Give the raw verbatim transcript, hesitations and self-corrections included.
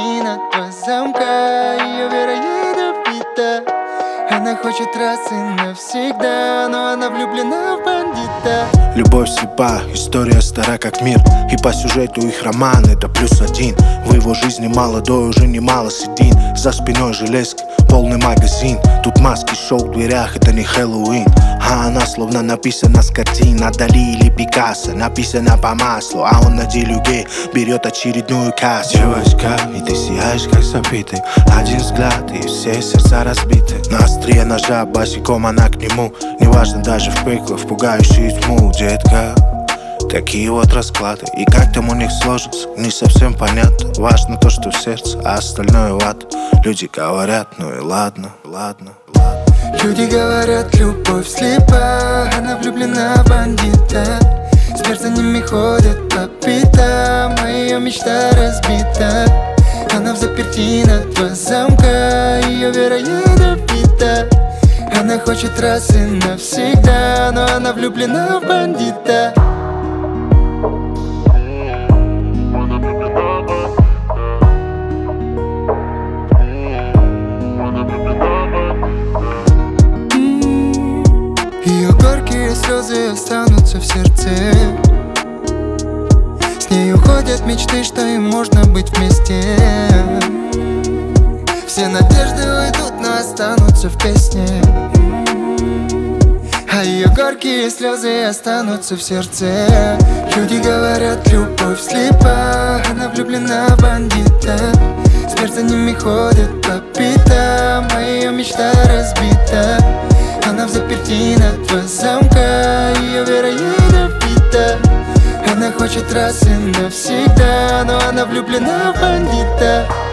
запертина замка, ее вера ядовита. Она хочет раз и навсегда, но она влюблена в бандита. Любовь слепа, история стара как мир, и по сюжету их роман это плюс один. В его жизни молодой уже немало седин, за спиной железка, полный магазин. Тут маски, шоу в дверях, это не Хэллоуин. А она словно написана с картин Дали или Пикассо, написана по маслу. А он на делюге берет очередную кассу. Девочка, и ты сияешь как забитый, один взгляд и все сердца разбиты. На острие ножа босиком она к нему, неважно даже в пекло, в пугающую тьму. Детка, такие вот расклады, и как там у них сложится, не совсем понятно. Важно то, что в сердце, а остальное в ад. Люди говорят, ну и ладно, ладно, ладно. Люди говорят, любовь слепа, она влюблена в бандита. Смерть за ними ходит по пятам, а ее мечта разбита. Она в заперти на два замка, ее вера ядовита. Она хочет раз и навсегда, но она влюблена в бандита. Ее горькие слезы останутся в сердце. С ней уходят мечты, что им можно быть вместе. Все надежды уйдут, но останутся в песне. А ее горькие слезы останутся в сердце. Люди говорят, любовь слепа, она влюблена в бандита. Смерть за ними ходит по пятам, а ее мечта разбита. Она в заперти на два замка, ее вера ядовита. Она хочет раз и навсегда, но она влюблена в бандита.